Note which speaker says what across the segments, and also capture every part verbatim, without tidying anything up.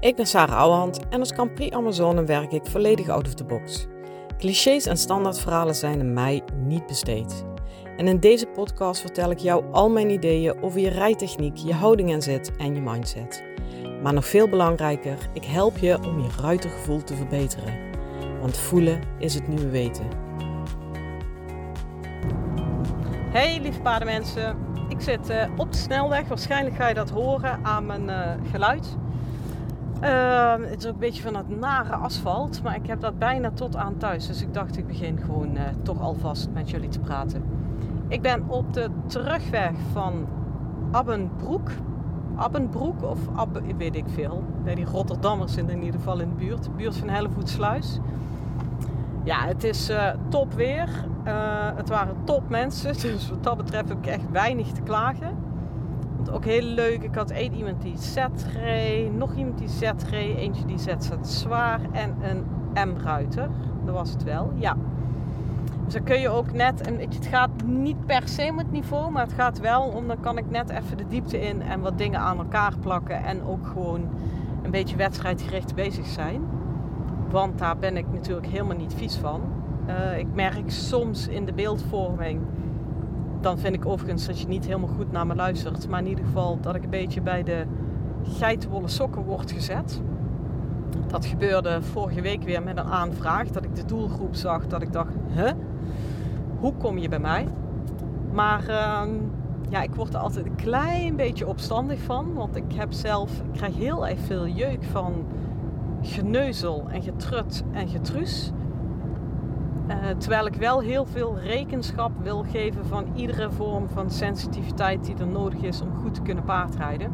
Speaker 1: Ik ben Sarah Ouwehand en als Grand Prix Amazone werk ik volledig out of the box. Clichés en standaardverhalen zijn aan mij niet besteed. En in deze podcast vertel ik jou al mijn ideeën over je rijtechniek, je houding en zit en je mindset. Maar nog veel belangrijker, ik help je om je ruitergevoel te verbeteren. Want voelen is het nieuwe weten. Hey lieve paardenmensen, ik zit uh, op de snelweg. Waarschijnlijk ga je dat horen aan mijn uh, geluid. Uh, het is ook een beetje van het nare asfalt, maar ik heb dat bijna tot aan thuis. Dus ik dacht ik begin gewoon uh, toch alvast met jullie te praten. Ik ben op de terugweg van Abbenbroek. Abbenbroek of Abbe, weet ik veel. Bij die Rotterdammers in ieder geval in de buurt. De buurt van Hellevoetsluis. Ja, het is uh, top weer. Uh, het waren top mensen. Dus wat dat betreft heb ik echt weinig te klagen. Want ook heel leuk. Ik had één iemand die Z reed. Nog iemand die Z reed. Eentje die Z zat zwaar. En een M-ruiter. Dat was het wel. Ja. Dus dan kun je ook net, en het gaat niet per se om het niveau, maar het gaat wel om, dan kan ik net even de diepte in en wat dingen aan elkaar plakken en ook gewoon een beetje wedstrijdgericht bezig zijn. Want daar ben ik natuurlijk helemaal niet vies van. Uh, ik merk soms in de beeldvorming, dan vind ik overigens dat je niet helemaal goed naar me luistert, maar in ieder geval dat ik een beetje bij de geitenwolle sokken word gezet. Dat gebeurde vorige week weer met een aanvraag, dat ik de doelgroep zag, dat ik dacht, huh? Hoe kom je bij mij? Maar uh, ja, ik word er altijd een klein beetje opstandig van, want ik heb zelf, ik krijg heel erg veel jeuk van geneuzel en getrut en getruus. Uh, terwijl ik wel heel veel rekenschap wil geven van iedere vorm van sensitiviteit die er nodig is om goed te kunnen paardrijden.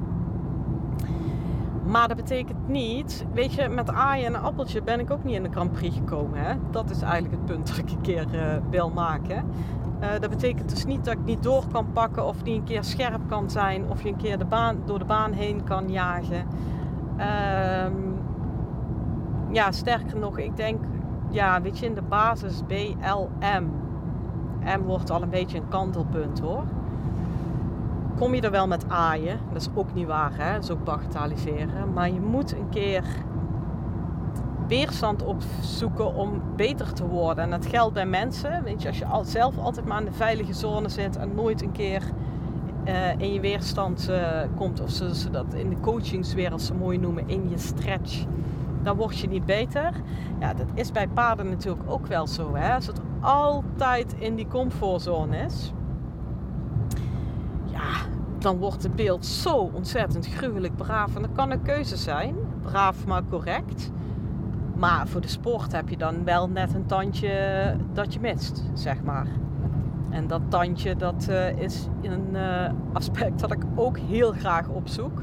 Speaker 1: Maar dat betekent niet, weet je, met aaien en een appeltje ben ik ook niet in de Grand Prix gekomen. Hè? Dat is eigenlijk het punt dat ik een keer uh, wil maken. Uh, dat betekent dus niet dat ik niet door kan pakken of niet een keer scherp kan zijn. Of je een keer de baan, door de baan heen kan jagen. Uh, ja, sterker nog, ik denk, ja, weet je, in de basis B L M. M wordt al een beetje een kantelpunt hoor. Kom je er wel met aaien, dat is ook niet waar, hè? Dat is ook bagatelliseren. Maar je moet een keer weerstand opzoeken om beter te worden. En dat geldt bij mensen. Weet je, als je zelf altijd maar in de veilige zone zit en nooit een keer uh, in je weerstand uh, komt, of ze, ze dat in de coachingswereld zo mooi noemen, in je stretch, dan word je niet beter. Ja, dat is bij paarden natuurlijk ook wel zo, hè? Als het altijd in die comfortzone is, dan wordt het beeld zo ontzettend gruwelijk braaf. En dat kan een keuze zijn. Braaf maar correct. Maar voor de sport heb je dan wel net een tandje dat je mist, zeg maar. En dat tandje, dat uh, is een uh, aspect dat ik ook heel graag opzoek.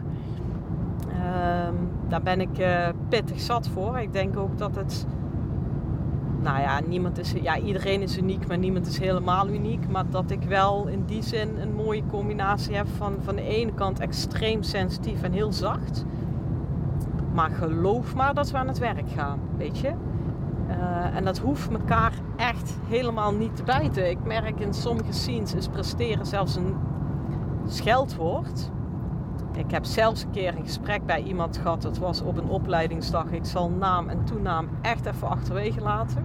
Speaker 1: Uh, daar ben ik uh, pittig zat voor. Ik denk ook dat het... Nou ja, niemand is, ja, iedereen is uniek, maar niemand is helemaal uniek. Maar dat ik wel in die zin een mooie combinatie heb van van de ene kant extreem sensitief en heel zacht. Maar geloof maar dat we aan het werk gaan, weet je. Uh, en dat hoeft elkaar echt helemaal niet te bijten. Ik merk in sommige scenes is presteren zelfs een scheldwoord. Ik heb zelfs een keer een gesprek bij iemand gehad. Dat was op een opleidingsdag. Ik zal naam en toenaam echt even achterwege laten.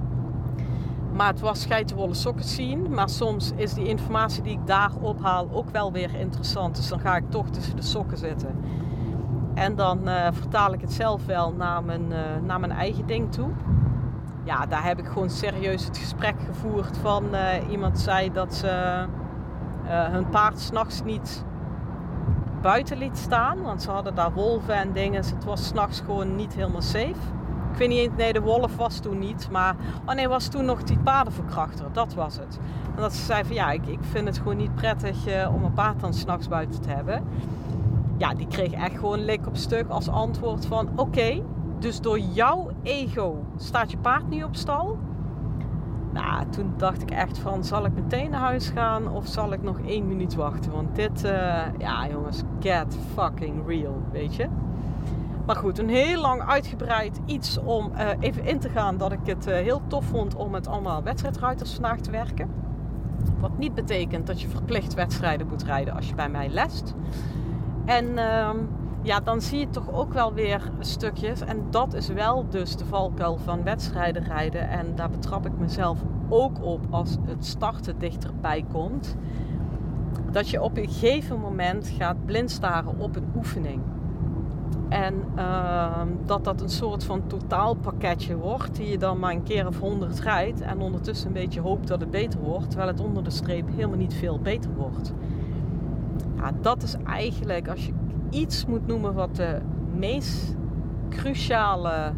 Speaker 1: Maar het was geitenwolle sokken zien. Maar soms is die informatie die ik daar ophaal ook wel weer interessant. Dus dan ga ik toch tussen de sokken zitten. En dan uh, vertaal ik het zelf wel naar mijn, uh, naar mijn eigen ding toe. Ja, daar heb ik gewoon serieus het gesprek gevoerd van uh, iemand zei dat ze uh, hun paard 's nachts niet buiten liet staan, want ze hadden daar wolven en dingen, dus het was 's nachts gewoon niet helemaal safe. Ik weet niet, nee, de wolf was toen niet, maar oh nee, was toen nog die paardenverkrachter, dat was het. En dat ze zei van ja, ik, ik vind het gewoon niet prettig uh, om een paard dan 's nachts buiten te hebben. Ja, die kreeg echt gewoon lik op stuk als antwoord van oké, okay, dus door jouw ego staat je paard niet op stal? Nou, toen dacht ik echt van, zal ik meteen naar huis gaan of zal ik nog één minuut wachten? Want dit, uh, ja jongens, get fucking real, weet je. Maar goed, een heel lang uitgebreid iets om uh, even in te gaan dat ik het uh, heel tof vond om met allemaal wedstrijdruiters vandaag te werken. Wat niet betekent dat je verplicht wedstrijden moet rijden als je bij mij lest. En uh, ja, dan zie je toch ook wel weer stukjes. En dat is wel dus de valkuil van wedstrijden rijden. En daar betrap ik mezelf ook op als het starten dichterbij komt. Dat je op een gegeven moment gaat blind staren op een oefening. En uh, dat dat een soort van totaalpakketje wordt. Die je dan maar een keer of honderd rijdt. En ondertussen een beetje hoopt dat het beter wordt. Terwijl het onder de streep helemaal niet veel beter wordt. Ja, dat is eigenlijk, als je iets moet noemen wat de meest cruciale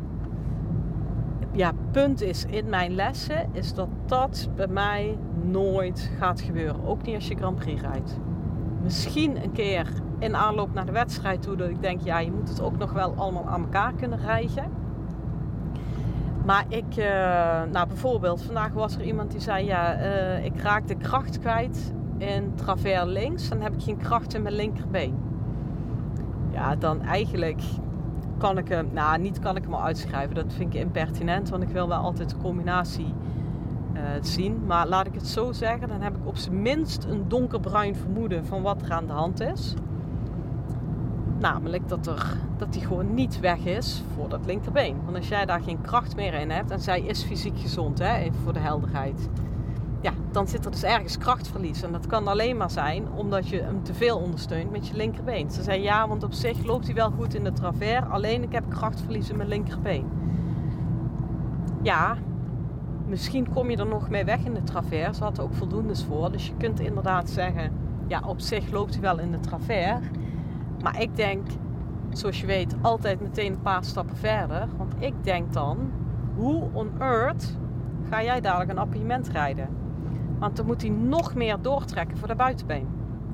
Speaker 1: ja, punt is in mijn lessen, is dat dat bij mij nooit gaat gebeuren. Ook niet als je Grand Prix rijdt. Misschien een keer in aanloop naar de wedstrijd toe dat ik denk, ja, je moet het ook nog wel allemaal aan elkaar kunnen rijgen. Maar ik, uh, nou bijvoorbeeld, vandaag was er iemand die zei, ja, uh, ik raak de kracht kwijt in travers links, dan heb ik geen kracht in mijn linkerbeen. Ja, dan eigenlijk kan ik hem, nou niet kan ik hem al uitschrijven, dat vind ik impertinent, want ik wil wel altijd de combinatie uh, zien. Maar laat ik het zo zeggen, dan heb ik op zijn minst een donkerbruin vermoeden van wat er aan de hand is. Namelijk dat, er, dat die gewoon niet weg is voor dat linkerbeen. Want als jij daar geen kracht meer in hebt, en zij is fysiek gezond, hè, even voor de helderheid. Ja, dan zit er dus ergens krachtverlies. En dat kan alleen maar zijn omdat je hem te veel ondersteunt met je linkerbeen. Ze zei ja, want op zich loopt hij wel goed in de travers. Alleen ik heb krachtverlies in mijn linkerbeen. Ja, misschien kom je er nog mee weg in de travers. Ze had er ook voldoendes voor. Dus je kunt inderdaad zeggen, ja, op zich loopt hij wel in de travers. Maar ik denk, zoals je weet, altijd meteen een paar stappen verder. Want ik denk dan, hoe on earth ga jij dadelijk een appartement rijden? Want dan moet hij nog meer doortrekken voor de buitenbeen.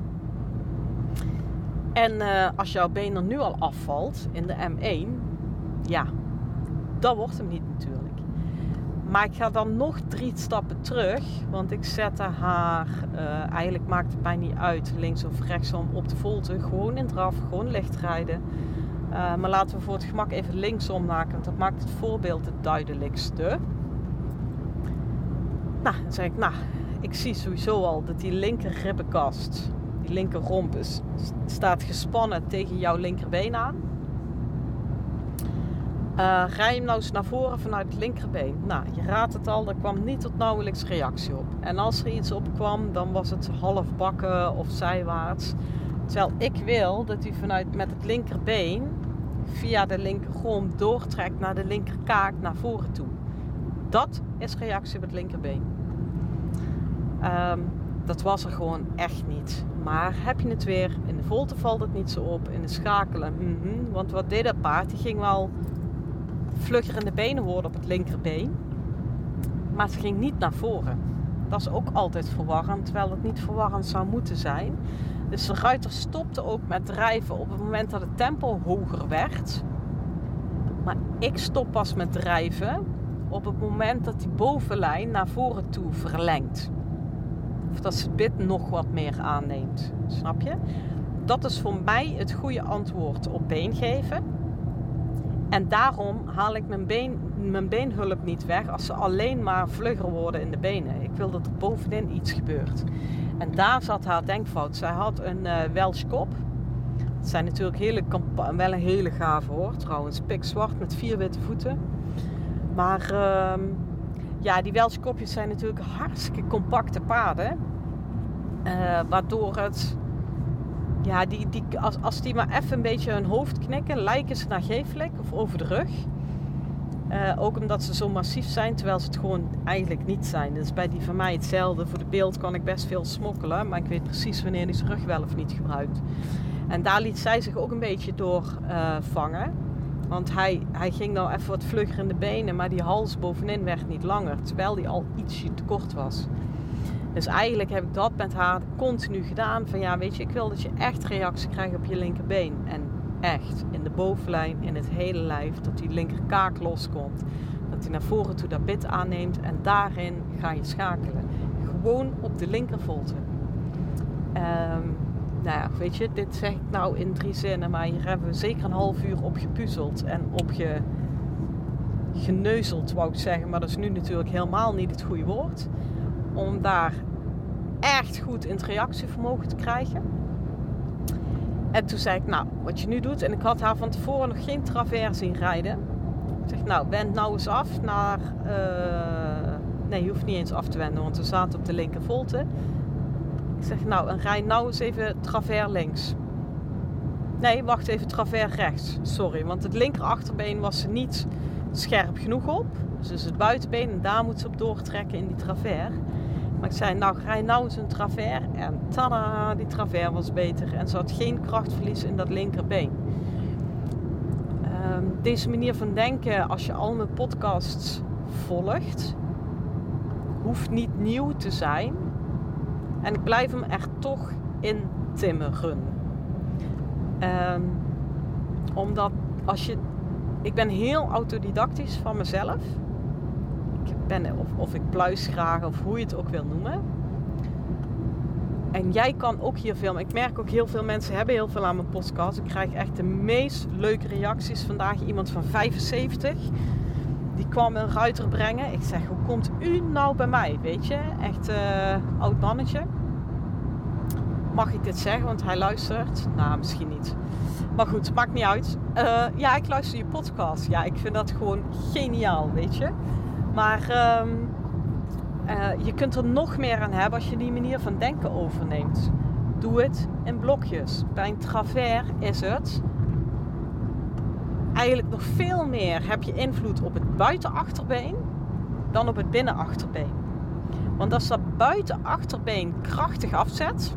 Speaker 1: En uh, als jouw been er nu al afvalt in de M één, ja, dat wordt hem niet natuurlijk. Maar ik ga dan nog drie stappen terug, want ik zette haar, uh, eigenlijk maakt het mij niet uit, links of rechtsom op de volte, gewoon in draf, gewoon licht rijden. Uh, maar laten we voor het gemak even linksom maken, want dat maakt het voorbeeld het duidelijkste. Nou, dan zeg ik, nou, ik zie sowieso al dat die linker ribbenkast, die linker romp is, staat gespannen tegen jouw linkerbeen aan. Uh, rij hem nou eens naar voren vanuit het linkerbeen. Nou, je raadt het al, er kwam niet tot nauwelijks reactie op. En als er iets op kwam, dan was het half bakken of zijwaarts. Terwijl ik wil dat hij vanuit met het linkerbeen via de linkergrond doortrekt naar de linkerkaak naar voren toe. Dat is reactie op het linkerbeen. Um, dat was er gewoon echt niet. Maar heb je het weer, in de volte valt het niet zo op, in de schakelen. Mm-hmm. Want wat deed dat paard? Die ging wel vlugger in de benen worden op het linkerbeen. Maar ze ging niet naar voren. Dat is ook altijd verwarrend, terwijl het niet verwarrend zou moeten zijn. Dus de ruiter stopte ook met drijven op het moment dat het tempo hoger werd. Maar ik stop pas met drijven op het moment dat die bovenlijn naar voren toe verlengt. Of dat ze het bit nog wat meer aanneemt. Snap je? Dat is voor mij het goede antwoord op been geven. En daarom haal ik mijn, been, mijn beenhulp niet weg als ze alleen maar vlugger worden in de benen. Ik wil dat er bovenin iets gebeurt. En daar zat haar denkfout. Zij had een uh, Welsh kop. Het zijn natuurlijk hele, wel een hele gave hoor trouwens. Pikzwart met vier witte voeten. Maar uh, ja, die Welsh kopjes zijn natuurlijk hartstikke compacte paarden. Uh, waardoor het... Ja, die, die, als, als die maar even een beetje hun hoofd knikken, lijken ze naar geeflijk of over de rug. Uh, ook omdat ze zo massief zijn, terwijl ze het gewoon eigenlijk niet zijn. Dus bij die van mij hetzelfde. Voor de beeld kan ik best veel smokkelen, maar ik weet precies wanneer hij zijn rug wel of niet gebruikt. En daar liet zij zich ook een beetje door uh, vangen. Want hij, hij ging dan even wat vlugger in de benen, maar die hals bovenin werd niet langer. Terwijl die al ietsje te kort was. Dus eigenlijk heb ik dat met haar continu gedaan. Van ja, weet je, ik wil dat je echt reactie krijgt op je linkerbeen. En echt, in de bovenlijn, in het hele lijf, dat die linkerkaak loskomt. Dat hij naar voren toe dat bit aanneemt en daarin ga je schakelen. Gewoon op de linkervolte. Um, nou ja, weet je, dit zeg ik nou in drie zinnen, maar hier hebben we zeker een half uur op gepuzzeld en op ge, geneuzeld, wou ik zeggen. Maar dat is nu natuurlijk helemaal niet het goede woord. Om daar echt goed in het reactievermogen te krijgen. En toen zei ik, nou, wat je nu doet... En ik had haar van tevoren nog geen travers zien rijden. Ik zeg, nou, wend nou eens af naar... Uh, nee, je hoeft niet eens af te wenden, want we zaten op de linkervolte. Ik zeg, nou, en rij nou eens even travers links. Nee, wacht even, travers rechts. Sorry, want het linker achterbeen was ze niet scherp genoeg op. Dus het buitenbeen, en daar moet ze op doortrekken in die travers. Maar ik zei, nou, rij nou eens een travers. En tada, die travers was beter. En ze had geen krachtverlies in dat linkerbeen. Um, deze manier van denken, als je al mijn podcasts volgt, hoeft niet nieuw te zijn. En ik blijf hem er toch in timmeren. Um, omdat als je... Ik ben heel autodidactisch van mezelf. Ik ben, of, of ik pluis graag, of hoe je het ook wil noemen. En jij kan ook hier veel... Ik merk ook heel veel mensen hebben heel veel aan mijn podcast. Ik krijg echt de meest leuke reacties. Vandaag iemand van vijfenzeventig. Die kwam een ruiter brengen. Ik zeg, hoe komt u nou bij mij? Weet je, echt uh, oud mannetje. Mag ik dit zeggen? Want hij luistert. Nou, misschien niet. Maar goed, maakt niet uit. Uh, ja, ik luister je podcast. Ja, ik vind dat gewoon geniaal, weet je. Maar uh, uh, je kunt er nog meer aan hebben als je die manier van denken overneemt. Doe het in blokjes. Bij een travers is het... Eigenlijk nog veel meer heb je invloed op het buitenachterbeen dan op het binnenachterbeen. Want als dat buitenachterbeen krachtig afzet,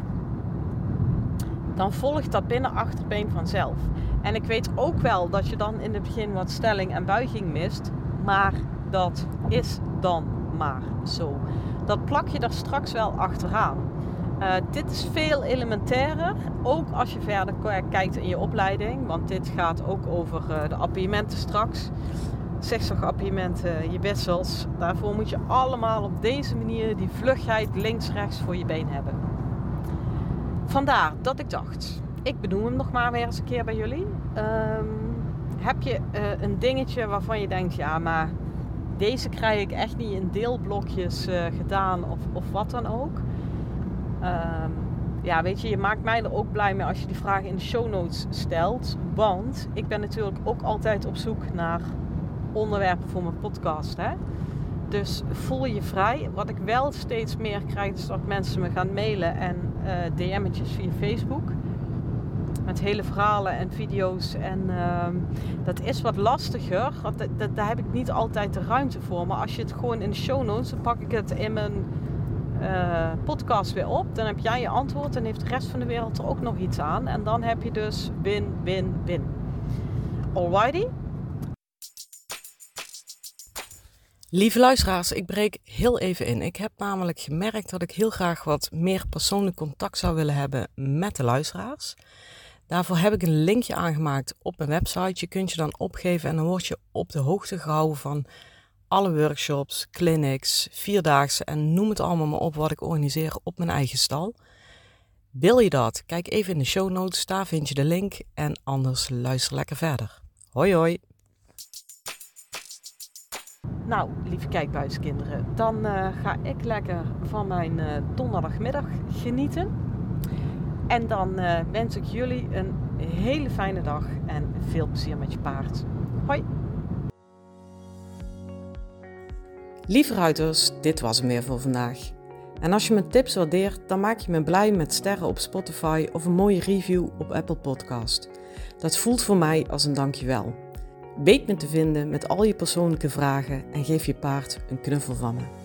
Speaker 1: dan volgt dat binnenachterbeen vanzelf. En ik weet ook wel dat je dan in het begin wat stelling en buiging mist, maar dat is dan maar zo. Dat plak je daar straks wel achteraan. Uh, dit is veel elementairder, ook als je verder kijkt in je opleiding, want dit gaat ook over uh, de appiëmenten straks. Zigzagappiëmenten, je wissels. Daarvoor moet je allemaal op deze manier die vlugheid links-rechts voor je been hebben. Vandaar dat ik dacht, ik benoem hem nog maar weer eens een keer bij jullie. Um, heb je uh, een dingetje waarvan je denkt, ja, maar deze krijg ik echt niet in deelblokjes uh, gedaan of, of wat dan ook. Um, ja, weet je, je maakt mij er ook blij mee als je die vragen in de show notes stelt. Want ik ben natuurlijk ook altijd op zoek naar onderwerpen voor mijn podcast, hè. Dus voel je vrij. Wat ik wel steeds meer krijg is dat mensen me gaan mailen en uh, D M'tjes via Facebook. Met hele verhalen en video's. En uh, dat is wat lastiger. Dat, dat, daar heb ik niet altijd de ruimte voor. Maar als je het gewoon in de show notes, dan pak ik het in mijn uh, podcast weer op. Dan heb jij je antwoord en heeft de rest van de wereld er ook nog iets aan. En dan heb je dus win, win, win. Alrighty. Lieve luisteraars, ik breek heel even in. Ik heb namelijk gemerkt dat ik heel graag wat meer persoonlijk contact zou willen hebben met de luisteraars. Daarvoor heb ik een linkje aangemaakt op mijn website. Je kunt je dan opgeven en dan word je op de hoogte gehouden van alle workshops, clinics, vierdaagse en noem het allemaal maar op wat ik organiseer op mijn eigen stal. Wil je dat? Kijk even in de show notes, daar vind je de link en anders luister lekker verder. Hoi hoi! Nou, lieve kijkbuiskinderen, dan uh, ga ik lekker van mijn uh, donderdagmiddag genieten. En dan uh, wens ik jullie een hele fijne dag en veel plezier met je paard. Hoi! Lieve ruiters, dit was hem weer voor vandaag. En als je mijn tips waardeert, dan maak je me blij met sterren op Spotify of een mooie review op Apple Podcast. Dat voelt voor mij als een dankjewel. Weet me te vinden met al je persoonlijke vragen en geef je paard een knuffel van me.